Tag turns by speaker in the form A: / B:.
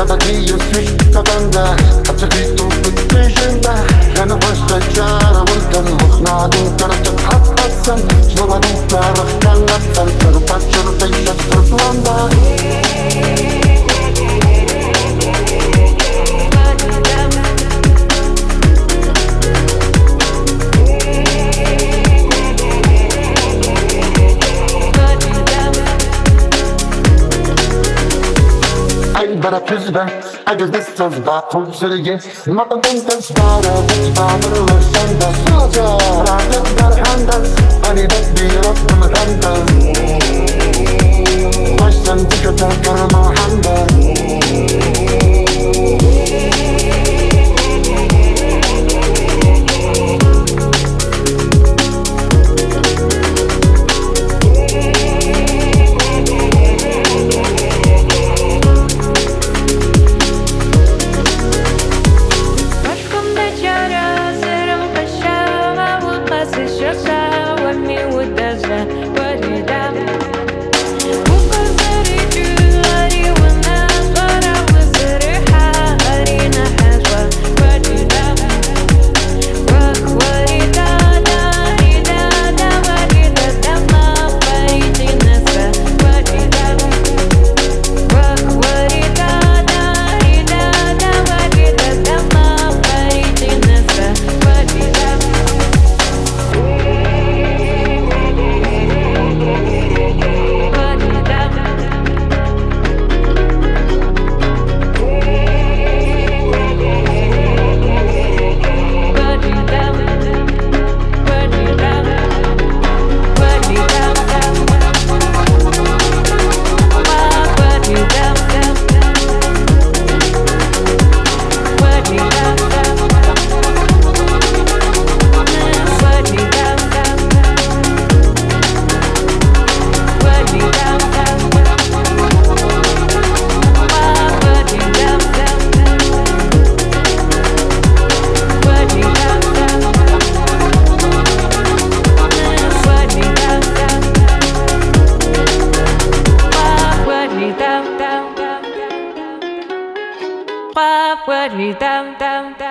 A: надію світ тонда, а тобі тут підтижена. Я не вистачала вулкан, на дункарчат хапасан. Знову дункарах канадцан, перепачу тейша струтланда. Bara pizza, I guess this is back home to the yes. Mata tantas para, para senda soja. Raja dar handas, ani dat birat handas. Baştan dikata karma handas.
B: What he down, down, down.